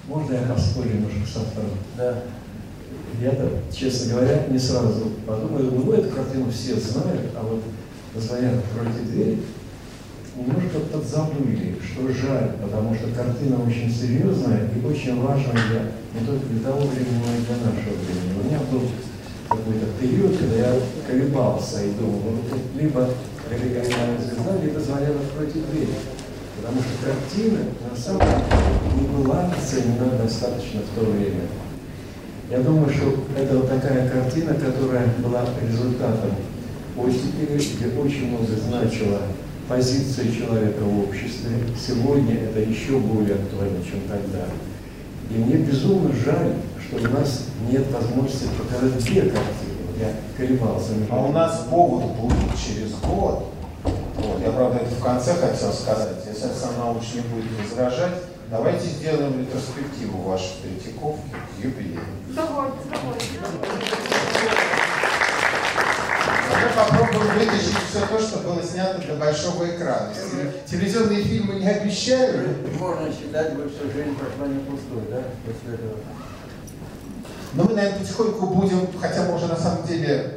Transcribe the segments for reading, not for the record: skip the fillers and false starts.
Можно я поспорю немножко с автором? Да. Я-то, честно говоря, не сразу подумал, ну, эту картину все знают, а вот «Звонят, откройте дверь» немножко подзабыли, что жаль, потому что картина очень серьезная и очень важная не только для того времени, но и для нашего времени. У меня был какой-то период, когда я колебался и думал, вот либо «Оригинальная звезда», либо «Звонят, откройте дверь». Потому что картина, на самом деле, не была оценена достаточно в то время. Я думаю, что это вот такая картина, которая была результатом оттепели, где очень много значила позиция человека в обществе. Сегодня это еще более актуально, чем тогда. И мне безумно жаль, что у нас нет возможности показать две картины. Я колебался. А у нас повод будет через год. Вот. Я, правда, это в конце хотел сказать. Если Александр Наумович не будет возражать, давайте сделаем ретроспективу вашей Третьяковки к юбилею. Давайте. Мы попробуем вытащить все то, что было снято для большого экрана. Телевизионные фильмы не обещаю. Можно считать, что всю жизнь прошла не пустой, да, после этого. Но мы, наверное, потихоньку будем, хотя мы уже на самом деле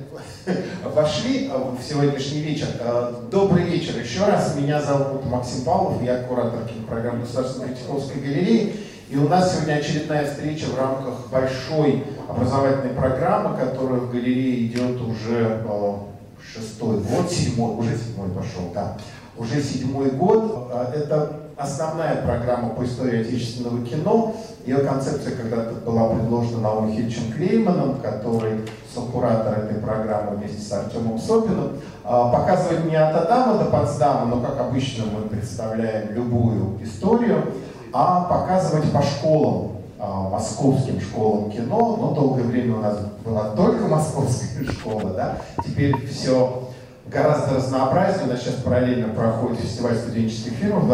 вошли в сегодняшний вечер. Добрый вечер еще раз. Меня зовут Максим Павлов, я куратор кинопрограммы Государственной Третьяковской галереи. И у нас сегодня очередная встреча в рамках большой образовательной программы, которая в галерее идет уже шестой год, уже седьмой пошел, да. Уже седьмой год. Это основная программа по истории отечественного кино. Ее концепция когда-то была предложена Наумом Ильичем Клейманом, который сокуратор этой программы вместе с Артемом Сопиным. Показывать не от Адама до Потсдама, но как обычно мы представляем любую историю, а показывать по школам, московским школам кино. Но долгое время у нас была только московская школа, да? Теперь все гораздо разнообразнее. У нас сейчас параллельно проходит фестиваль студенческих фильмов,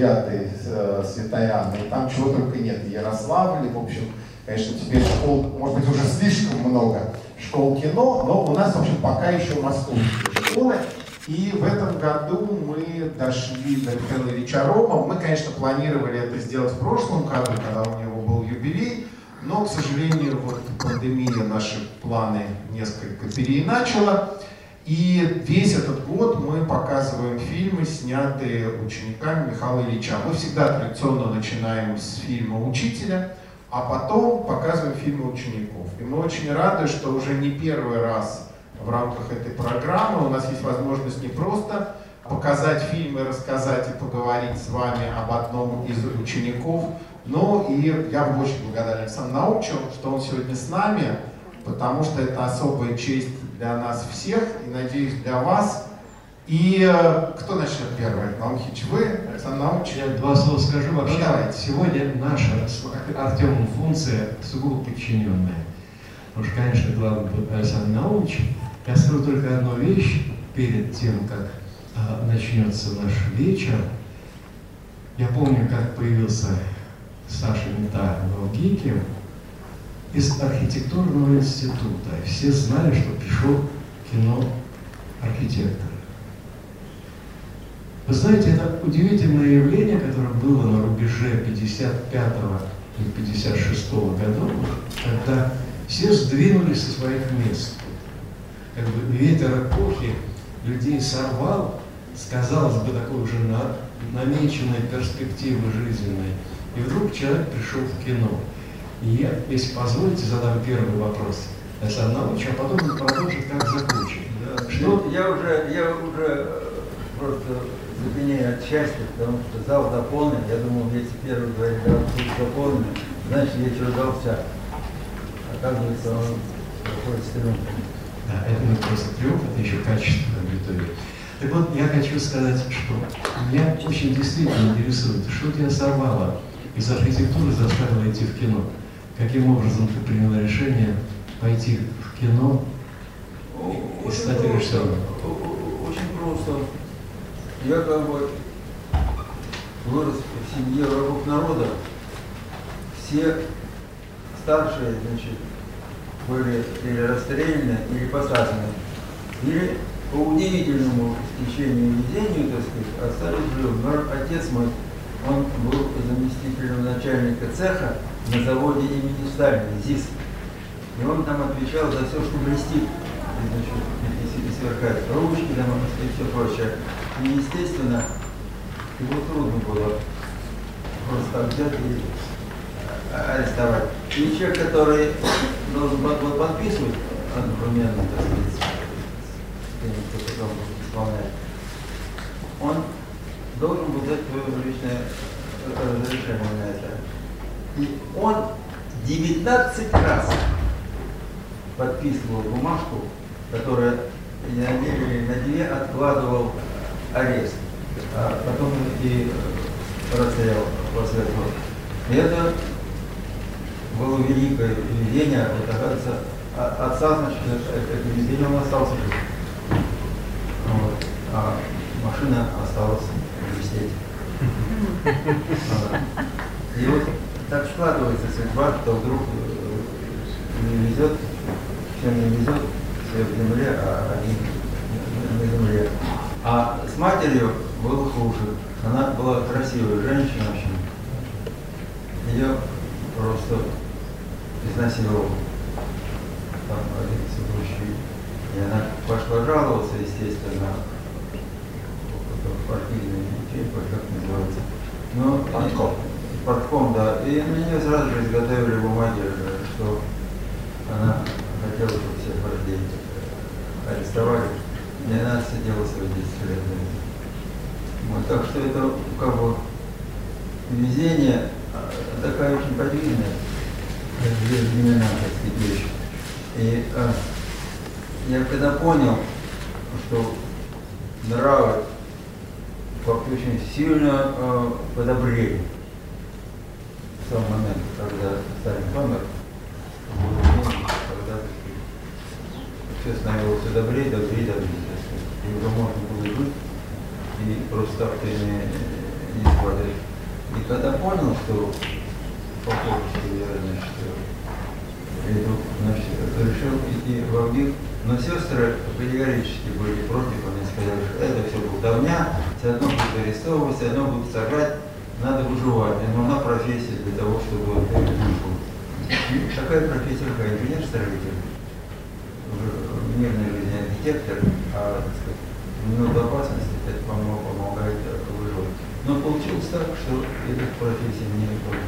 29-й Святой Анны, и там чего только нет. Ярославль, в общем, конечно, теперь школ, может быть, уже слишком много школ кино, но у нас, в общем, пока еще московские школы. И в этом году мы дошли до Михаила Ильича Рома. Мы, конечно, планировали это сделать в прошлом году, когда у него был юбилей, но, к сожалению, вот пандемия наши планы несколько переиначила. И весь этот год мы показываем фильмы, снятые учениками Михаила Ильича. Мы всегда традиционно начинаем с фильма «Учителя», а потом показываем фильмы учеников. И мы очень рады, что уже не первый раз в рамках этой программы у нас есть возможность не просто показать фильмы, рассказать и поговорить с вами об одном из учеников, но и я очень благодарен Александру Наумовичу, что он сегодня с нами, потому что это особая честь для нас всех и, надеюсь, для вас. И кто начнет первый? Наум Ильич, вы, Александр Наумович? Я два слова скажу. Вообще, давайте. сегодня наша с Артемом функция сугубо подчиненная. Потому что, конечно, главный был Александр Наумович. Я скажу только одну вещь перед тем, как начнется наш вечер. Я помню, как появился Саша Мета в ГИКе из архитектурного института. Все знали, что пришел кино архитектора. Вы знаете, это удивительное явление, которое было на рубеже 55-го и 56-го годов, когда все сдвинулись со своих мест. Как бы ветер эпохи людей сорвал, казалось бы, такой уже намеченной перспективы жизненной. И вдруг человек пришел в кино. И я, если позволите, задам первый вопрос Александру Наумовичу, а потом он продолжит, как закончить. Да, что? Я уже просто запинею от счастья, потому что зал заполнен. Я думал, если первый говорит, да, тут заполнен, значит, вечер удался. Оказывается, он проходит с триумфом. Да, это не просто триумф, это еще качество аудитории. Так вот, я хочу сказать, что меня очень действительно интересует, что тебя сорвало из архитектуры, заставило идти в кино. Каким образом ты приняла решение пойти в кино и стать режиссером? Очень просто. Я как бы вырос в семье врагов народа. Все старшие, значит, были или расстреляны, или посажены, или по удивительному стечению везению, так сказать, остались живы. Но отец мой, он был заместителем начальника начальника цеха на заводе имени Сталина, ЗИС. И он там отвечал за все, что блестит, и сверкает ручки, там, и все прочее. И, естественно, его трудно было просто так взять и арестовать. И человек, который должен был подписывать одновременно, так сказать, кто потом исполняет, он должен был дать свое личное разрешение на это. И он 19 раз подписывал бумажку, которая на 2 откладывал арест, а потом и расстрелял после этого. И это было великое везение, вот, оказывается, отца, значит, это везение он остался жив. Вот. А машина осталась блестеть. И вот так складывается судьба, что вдруг не везет, всем не везет, все в земле, а они на земле. А с матерью было хуже. Она была красивая женщина очень. Ее просто изнасиловал там один супружий. И она пошла жаловаться, естественно, в партийный, как называется. Но партком, да. И на нее сразу же изготовили бумаги, что она хотела, чтобы всех вождей арестовали. И она сидела свои 10 лет. Вот, так что это как бы везение такая очень подвижная времена, так сказать, вещь. И я когда понял, что нравы очень сильно подобрели в тот момент, когда Сталин помер, когда все становилось все добрее, и уже можно было жить, и просто так ты не складываешь. И когда понял, что похоже, что я, значит, решил идти в Авгик, но сестры категорически были против, они сказали, что это все болтовня, все равно будет арестовывать, все равно будут сажать, надо выживать, и нужна профессия для того, чтобы выжил. Такая профессия, как инженер-строитель, в мирной жизни архитектор, а, так сказать, минуту опасности, это помогает выживать. Но получилось так, что эта профессия мне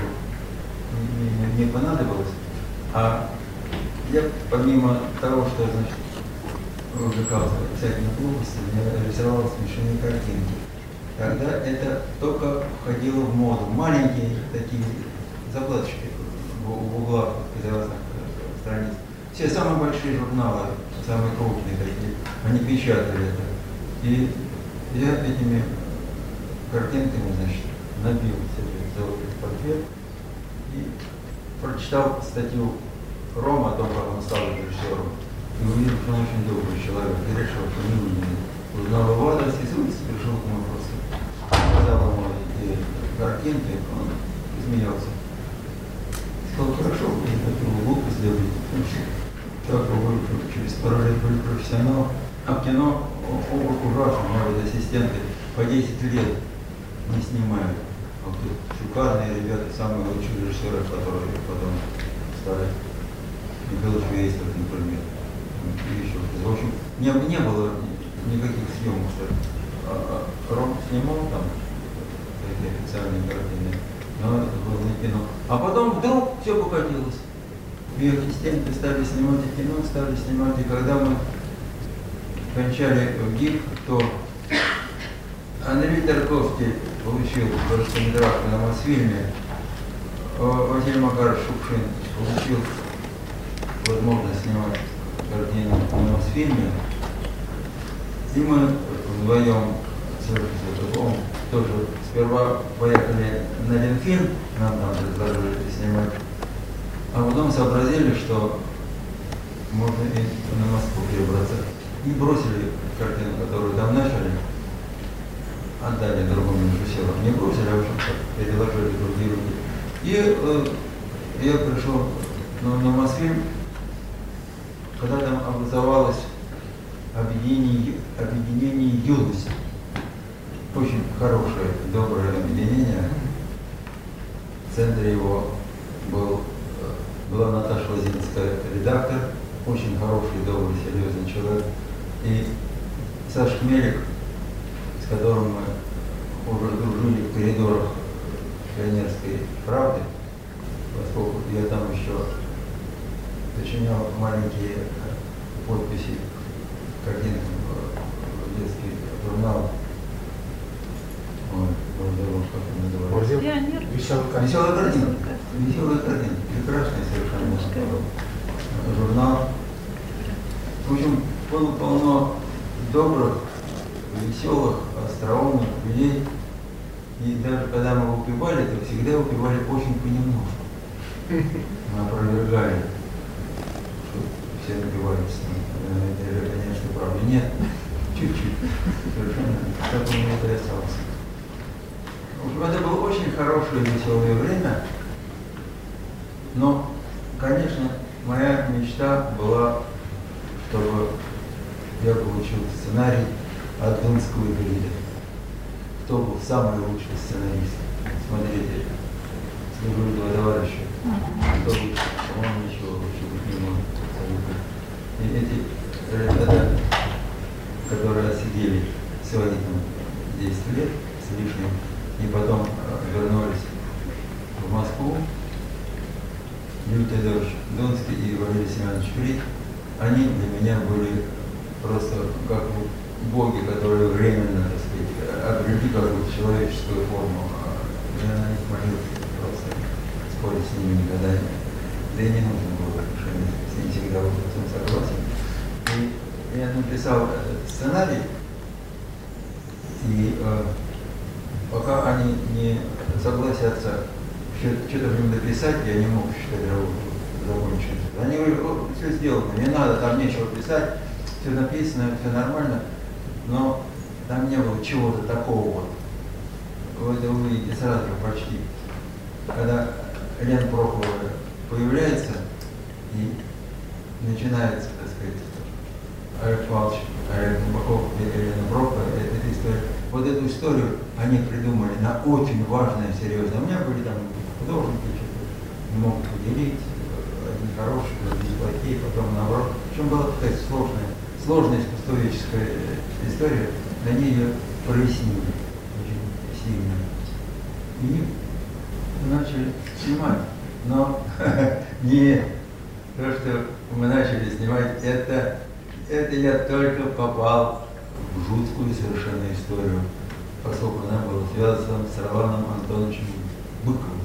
не понадобилась, а я помимо того, что, значит, увлекался всякими глупостями, я рисовал смешные картинки. Тогда это только входило в моду. Маленькие такие закладочки в углах из разных страниц. Все самые большие журналы, самые крупные такие, они печатали это. И я этими картинками, значит, набил себе золотой портрет и прочитал статью Рома о том, как он стал режиссером. И увидел, что он очень добрый человек, и решил, что не умный. Узнал его адрес и пришел к нему просто. Показал ему эти картинки, он смеялся. Сказал, хорошо, я такую глупость сделать, потому что так вы через пару лет были профессионал. А в кино обувь ужасно, может, ассистенты по 10 лет не снимают. А вот тут шикарные ребята, самые лучшие режиссеры, которые потом стали. Михаил Швейцер, например. И еще. В общем, не было никаких съемок, что Ром снимал там такие официальные картины, но это было не кино. А потом вдруг все покатилось. И ассистенты стали снимать и кино, стали снимать. И когда мы кончали в ГИК, то Андрей Тарковский получил короткометражку на Мосфильме, Василий Макарович Шукшин получил возможность снимать картину на Мосфильме. И мы вдвоем с Светлаковым тоже сперва поехали на Ленфильм, нам там предложили снимать, а потом сообразили, что можно и на Москву перебраться. И бросили картину, которую там начали, отдали другому режиссеру. Не бросили, а уже переложили в другие руки. И я пришел на Мосфильм, когда там образовалось объединение «Юность». Очень хорошее, доброе объединение. в центре его была Наташа Лозинская, редактор, очень хороший, добрый, серьезный человек. И Саша Хмелик, с которым мы уже дружили в коридорах Пионерской правды, поскольку я там еще сочинял маленькие подписи картинкам в детский журнал. Ой, как он называется? Пионер. Веселая картина. Веселая картина. Прекрасный совершенно журнал. В общем, было полно добрых, веселых, остроумных людей. И даже когда мы выпивали, то всегда выпивали очень понемножку. Мы опровергали, что все напиваются. Это, конечно, правда. Нет, чуть-чуть. Совершенно. Так он не интересовался. В общем, это было очень хорошее и веселое время. Но, конечно, моя мечта была, чтобы я получил сценарий от Дунского Грида. Кто был самый лучший сценарист? Смотрите, служу два товарища. Кто лучше? По-моему, ничего лучше быть не может. И эти ребята, которые сидели свои там 10 лет с лишним, и потом вернулись в Москву, Лютый Дождь Донский и Валерий Семенович Фрид, они для меня были просто как боги, которые временно, так сказать, обрели какую-то человеческую форму. Я на них молился, просто спорить с ними никогда не. Да и не нужно было, потому что я с ними всегда был согласен. И я написал сценарий, и пока они не согласятся что-то в нем дописать, я не мог считать работу закончить. Они говорят, все сделано, не надо, там нечего писать, все написано, все нормально, но там не было чего-то такого вот. Вы это увидите сразу же почти. Когда Лена Прохорова появляется и начинается, так сказать, Олег Павлович, Олег Табаков и Лена Прохорова, эта история. Вот эту историю они придумали на очень важное, серьезное. У меня были там художники, что-то не могут поделить, одни хорошие, другие плохие, потом наоборот. В общем, была такая сложная искусствоведческая история, на ней ее прояснили очень сильно. И начали снимать. Но не то, что мы начали снимать, это я только попал в жуткую совершенно историю, поскольку она была связана с Роланом Антоновичем Быковым.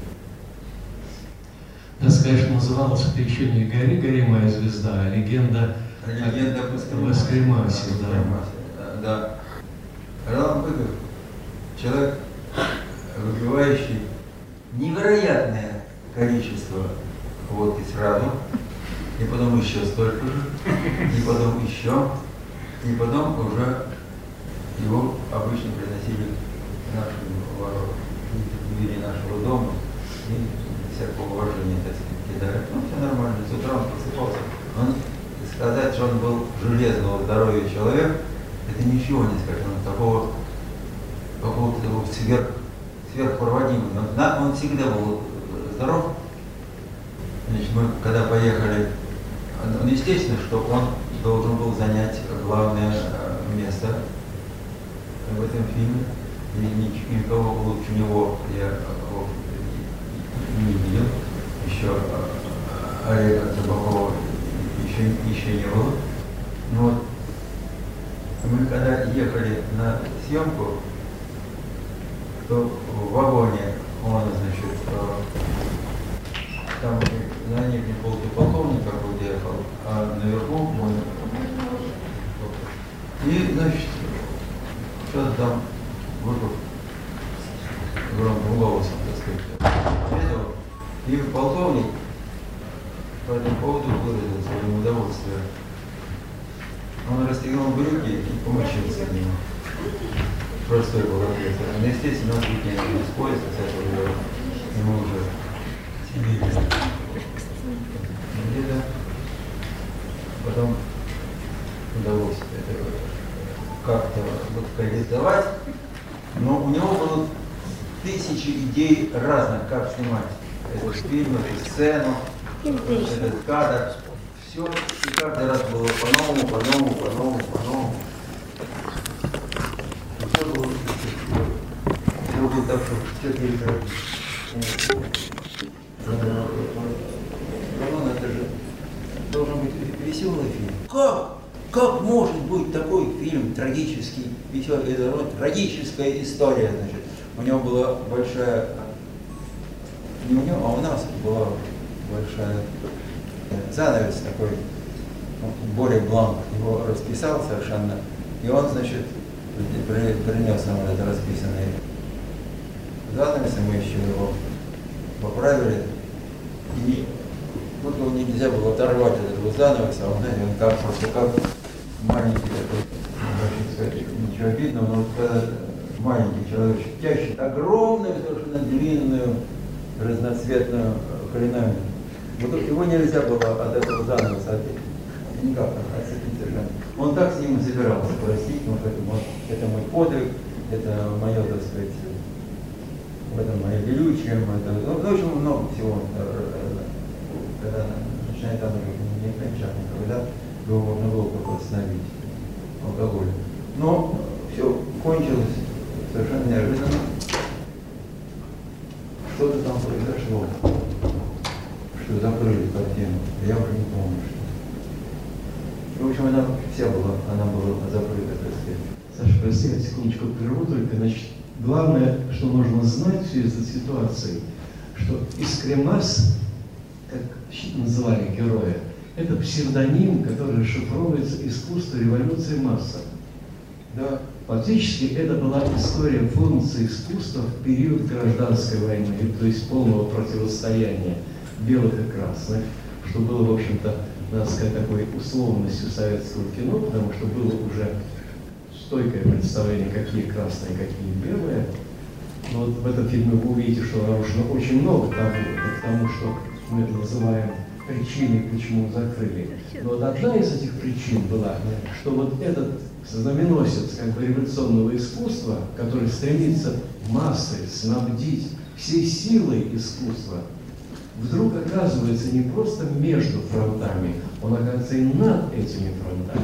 Нас, конечно, называлась «Это еще не гори, гори, моя звезда», а легенда о Воскремасе. Да. Ролан Быков – человек, выпивающий невероятное количество водки сразу, и потом еще столько же, и потом еще, и потом уже его обычно приносили в наши двери нашего дома и всякого уважения, так сказать, кидали. Ну, все нормально, с утра он просыпался. Сказать, что он был железного здоровья человек, это ничего не скажет. Он такого какого-то сверхпроводимого. Он всегда был здоров. Значит, мы когда поехали, естественно, что он должен был занять главное место в этом фильме. И никого лучше него я не видел. Еще Олега Табакова еще не было. Но вот мы когда ехали на съемку, то в вагоне он, значит, там на нижней полке полковник какой-то ехал, а наверху мой. И, значит, что-то там Быков громким голосом, так сказать, и полковник по этому поводу выразил свое удовольствие. Он расстегнул брюки и помочился в него. Простой был ответ. Но, естественно, он чуть не с поезда, с этого дела. И мы уже сидели. Где-то потом удалось это как-то локализовать. Но у него было тысячи идей. идей разных, как снимать этот фильм, эту сцену, этот кадр. Все, и каждый раз было по-новому, по-новому, по-новому, по-новому. Все было так, что все переживали. Это же должен быть веселый фильм. Как может быть такой фильм трагический, веселый, это трагическая история, значит. У него была большая, не у него, а у нас была большая занавес такой, Боря Бланк его расписал совершенно, и он, значит, принес нам этот расписанный занавес, и мы еще его поправили, и вот его нельзя было оторвать от этого занавеса, а он, знаете, он как просто как маленький такой, не сказать, ничего обидного, но вот когда маленький человечек тащит огромную, совершенно длинную, разноцветную хреновину. Вот его нельзя было от этого занавеса никак отцепить совершенно. Он так с ним и собирался простить, потому что это мой подвиг, это мое, так сказать, в этом мое величие, ну, в общем, много всего. Когда начинает оно не кончать никогда, его можно было только остановить алкоголем. Но все кончилось совершенно неожиданно. Что-то там произошло, что закрыли картину. Я уже не помню, что. В общем, она вся была, она была закрыта, так сказать. Саша, прости, я секундочку прерву только. Значит, главное, что нужно знать в связи с этой ситуацией, что Искремас, как называли героя, это псевдоним, который расшифровывается «Искусство революции массов». Да. Фактически это была история функции искусства в период гражданской войны, то есть полного противостояния белых и красных, что было, в общем-то, надо сказать, такой условностью советского кино, потому что было уже стойкое представление, какие красные, какие белые. Но вот в этом фильме вы увидите, что нарушено очень много табу, потому что мы это называем причиной, почему закрыли. Но вот одна из этих причин была, что вот этот знаменосец как бы революционного искусства, который стремится массы снабдить всей силой искусства, вдруг оказывается не просто между фронтами, он оказывается и над этими фронтами.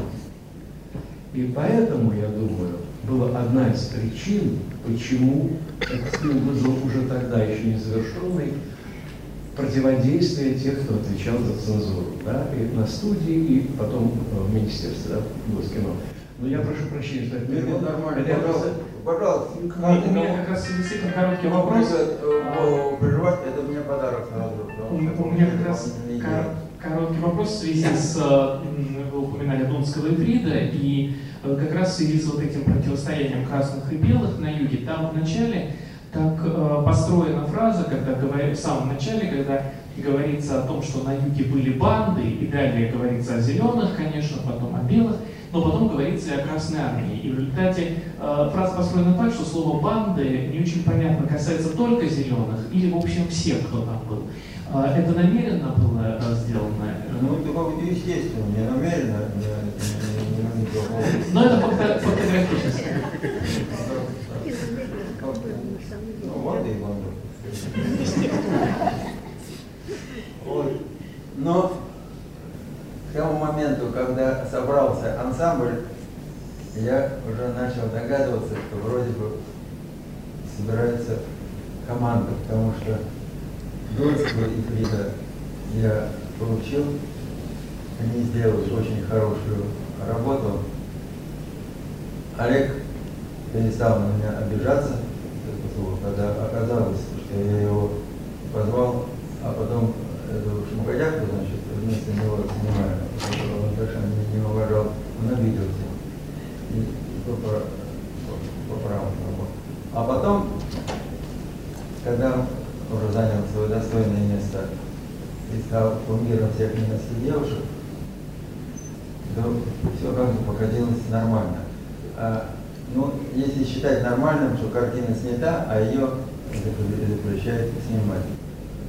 И поэтому, я думаю, была одна из причин, почему этот фильм вызвал уже тогда еще незавершенный противодействие тех, кто отвечал за цензуру, да, и на студии, и потом в министерстве, да, Госкино. Но я прошу прощения, что это Нет, нормально, пожалуйста. У меня как раз действительно короткий вопрос. Прервать, это мне подарок сразу. У меня как раз короткий вопрос в связи с, вы упоминали Донского и Фрида, и как раз в связи с вот этим противостоянием красных и белых на юге, там в начале так построена фраза, когда в самом начале, когда говорится о том, что на юге были банды, и далее говорится о зеленых, конечно, потом о белых, но потом говорится и о Красной Армии. И в результате фраза построена так, что слово «банды» не очень понятно, касается только зеленых или, в общем, всех, кто там был. Это намеренно было сделано? Ну, это как-то естественно, не намеренно. Но это фактографически. Ну, банды и банды. Но к тому моменту, когда собрался ансамбль, я уже начал догадываться, что вроде бы собирается команда, потому что Донского и Фрида я получил, они сделали очень хорошую работу. Олег перестал на меня обижаться, когда оказалось, что я его позвал, а потом эту шмакодявку, значит, вместо него снимаю, он совершенно меня не уважал, он обиделся и поправил его. А потом, когда уже занял свое достойное место и стал кумиром всех немецких девушек, то все как бы покатилось нормально. Ну, если считать нормальным, что картина снята, а ее запрещают снимать,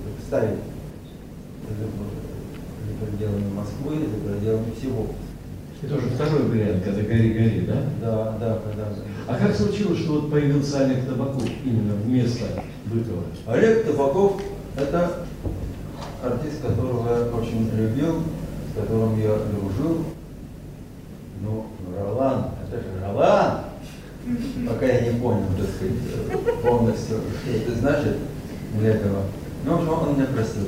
ставить за пределами Москвы, за пределами всего. Это уже второй вариант, когда «Гори-гори», да? Да, когда. А как случилось, что вот появился Олег Табаков именно вместо Быкова? Олег Табаков – это артист, которого я очень любил, с которым я дружил. Ну, Ролан, это же Ролан! Пока я не понял, так сказать, полностью, что это значит для этого. Ну, в общем, он меня простил.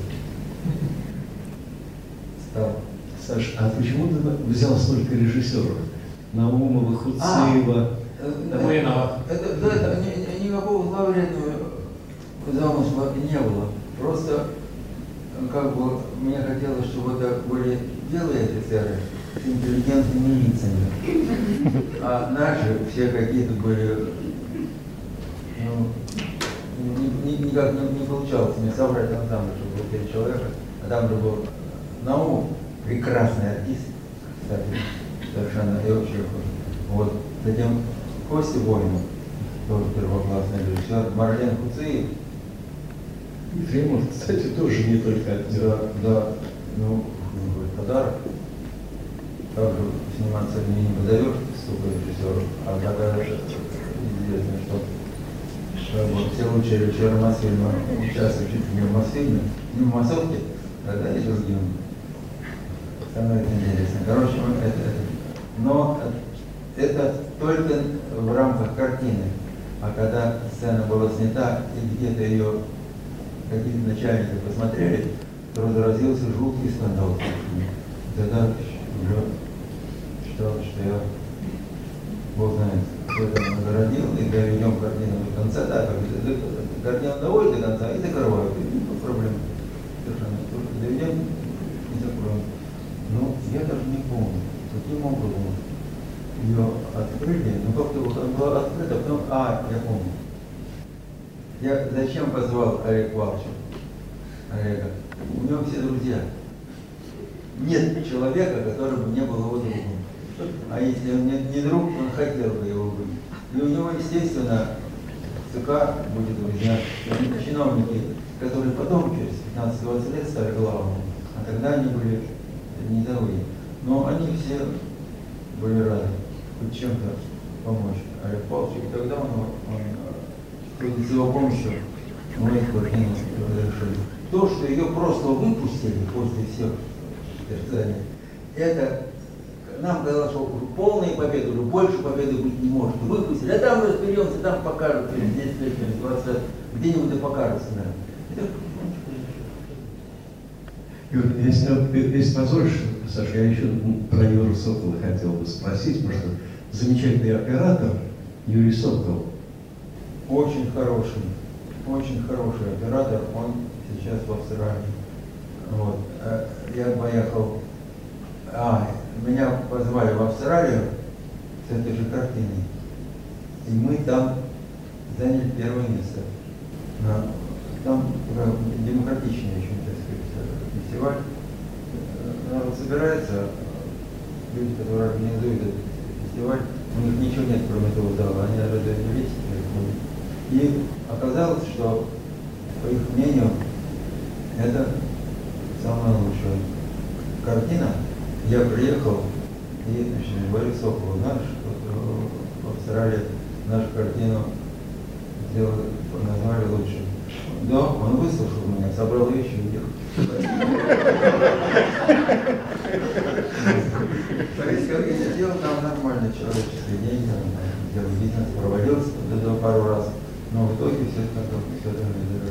Стал. Саш, а почему ты взял столько режиссеров? Наумова, Хуцеева, Давыдова. Это никакого зловредного замысла не было. Просто, как бы, мне хотелось, чтобы это были белые офицеры с интеллигентными лицами. А наши все какие-то были, ну, никак не получалось мне собрать ансамбль, чтобы было 5 человек. А там же был Наумов, прекрасный артист, кстати, совершенно, и вообще, вот, затем Костя Воинов, тоже первоклассный режиссер, Марлен Хуцеев. Ефремов, кстати, тоже не только актер. Да, ну, подарок. Также сниматься мне не позовешь, столько режиссеров, а тогда известно, что все лучшие режиссеры Мосфильма участвуют чуть ли не в Мосфильме, не в массовке, тогда и другим. Становится интересно. Короче, но это только в рамках картины. А когда сцена была снята и где-то ее какие-то начальники посмотрели, то разразился жуткий скандал. Тогда уже считал, что я, Бог знает, кто это нагородил, и доведем картину до конца. Да, картину доводит до конца и закрывают. Никакой проблем. Совершенно. Только доведем и закроем. Ну, я даже не помню, каким образом ее открыли, ну как-то вот она была открыта, потом, я помню. Я зачем позвал Олега Павловича? Олега? У него все друзья. Нет человека, который бы не был его другом. А если он не друг, он хотел бы его быть. И у него, естественно, ЦК будет друзья, чиновники, которые потом, через 15-20 лет, стали главными. А тогда они были низовые. Но они все были рады хоть чем-то помочь Олег Павлович. И тогда он с его помощью мы эту картину разрешили. То, что ее просто выпустили после всех терзаний, это нам казалось, что полной победы, уже больше победы быть не может. Выпустили, а там разберемся, там покажут через 10 лет, через 20 лет, где-нибудь и покажутся, наверное. Юр, если позволишь, Саша, я еще про Юру Сокола хотел бы спросить, потому что замечательный оператор Юрий Сокол. Очень хороший оператор, он сейчас в Австралии. Вот. Я поехал, меня позвали в Австралию с этой же картиной, и мы там заняли первое место. Там демократичный очень, так сказать, фестиваль. Народ собирается, люди, которые организуют этот фестиваль, у них ничего нет, кроме этого зала, они раздают билетики. И оказалось, что, по их мнению, это самая лучшая картина. Я приехал и говорю Соколу, знаешь, в Австралии нашу картину сделали, назвали лучше. Да, он выслушал меня, собрал вещи и уехал. То есть, как я сделал, там нормально человеческие деньги, сделал бизнес, провалился до пару раз, но в итоге все это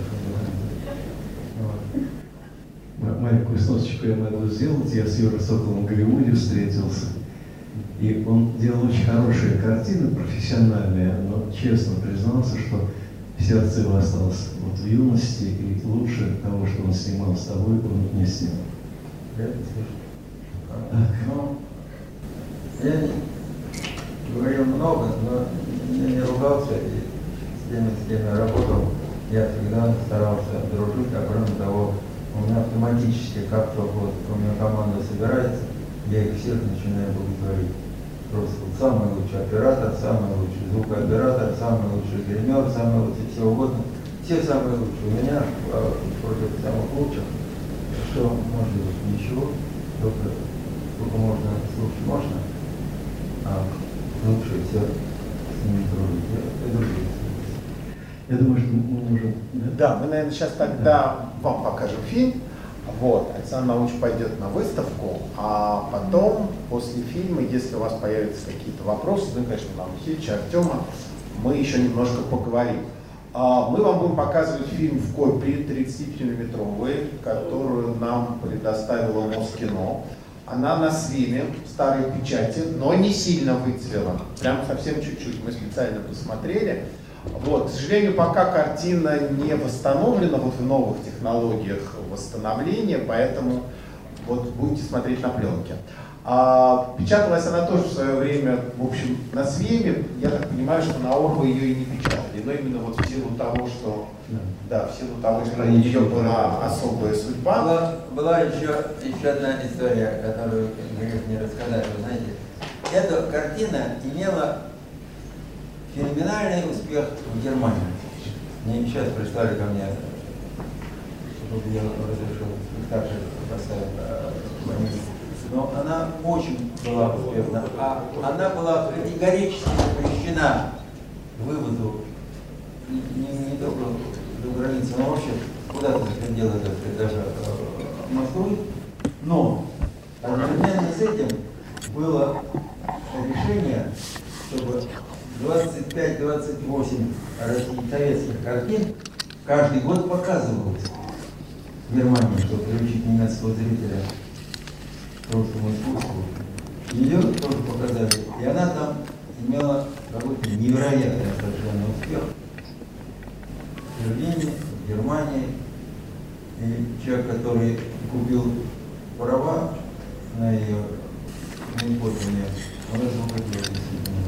Маленькую сносочку я могу сделать. Я с Юрой Соколом в Голливуде встретился. И он делал очень хорошие картины, профессиональные, но честно признался, что сердце его осталось вот в юности, и лучше того, что он снимал с тобой, он не снял. Ну, я говорил много, но я не ругался, и с кем я работал, я всегда старался дружить, а кроме того, у меня автоматически, как только вот у меня команда собирается, я их всех начинаю благотворить. Просто вот самый лучший оператор, самый лучший звукооператор, самый лучший гример, самый лучший все угодно. Все самые лучшие. У меня против самых лучших, что может быть ничего, только можно слушать можно. а лучше все с ними дружить. Я думаю, что мы можем... Да, мы, наверное, сейчас тогда вам покажем фильм. Вот, Александр Наумович пойдет на выставку, а потом, после фильма, если у вас появятся какие-то вопросы, ну, конечно, нам Ильича, Артема, мы еще немножко поговорим. Мы вам будем показывать фильм в копии 35-миллиметровой, которую нам предоставила Москино. Она на свиме, старой печати, но не сильно выцвела, прям совсем чуть-чуть, мы специально посмотрели. Вот. К сожалению, пока картина не восстановлена вот в новых технологиях восстановления, поэтому вот будете смотреть на пленке. Печаталась она тоже в свое время, в общем, на свиме. Я так понимаю, что на Орбо ее и не печатали, но именно вот в силу того, что, да, в силу того, что у нее была особая судьба. Была еще одна история, которую не рассказали. Вы знаете, эта картина имела феноменальный успех в Германии. Мне сейчас прислали ко мне, чтобы я разрешил спектакль поставить. Но она очень была успешна. Она была категорически запрещена к вывозу не только до границы, но вообще куда-то за пределы, даже Москвы. Но одновременно с этим было решение, чтобы 25-28 советских картин каждый год показывалось в Германии, чтобы приучить немецкого зрителя к русскому искусству. Ее тоже показали, и она там имела какой-то невероятный совершенно успех в Берлине, в Германии. И человек, который купил права на ее неиспользование, он разбогател действительно.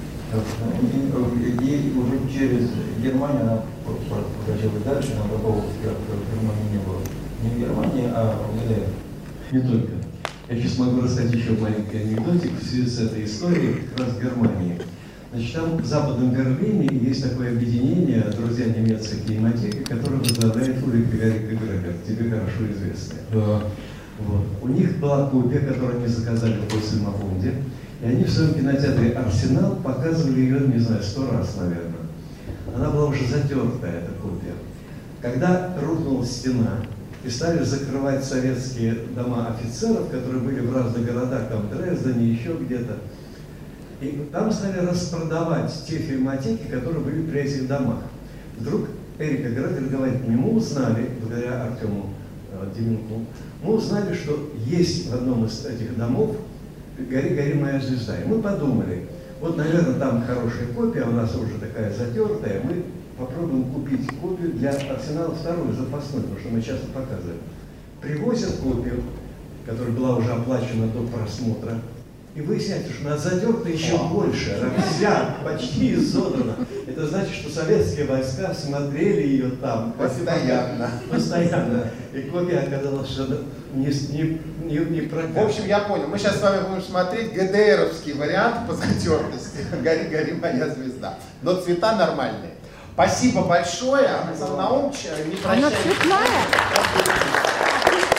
И уже через Германию она покачалась дальше, но такого успеха в Германии не было. Не в Германии, а в ГДР. Не только. Я сейчас могу рассказать еще маленький анекдотик в связи с этой историей, как раз в Германии. Значит, там в Западном Берлине есть такое объединение «Друзья немецкой кинематеки», которое возглавляет Улрих Грегер, тебе хорошо известное. Да. Вот. У них была копия, которую они заказали в Госсельмафонде, и они в своем кинотеатре «Арсенал» показывали ее, не знаю, 100 раз, наверное. Она была уже затертая, эта копия. Когда рухнула стена, и стали закрывать советские дома офицеров, которые были в разных городах, там в Дрездене, еще где-то. И там стали распродавать те фильмотеки, которые были при этих домах. Вдруг Эрика Грегер говорит, мы узнали, благодаря Артему Деменку, мы узнали, что есть в одном из этих домов «Гори, гори, моя звезда». И мы подумали, вот, наверное, там хорошая копия, у нас уже такая затертая, мы попробуем купить копию для «Арсенала» вторую, запасную, потому что мы часто показываем. Привозят копию, которая была уже оплачена до просмотра, и выясняется, что она затерта еще больше, она вся почти изодрана. Это значит, что советские войска смотрели ее там. Постоянно. Постоянно. И копия оказалась, что не прокатит. В общем, я понял. Мы сейчас с вами будем смотреть ГДРовский вариант по затертости. «Гори, гори, моя звезда». Но цвета нормальные. Спасибо большое. Александр Наумович, не прощайтесь. Она цветная.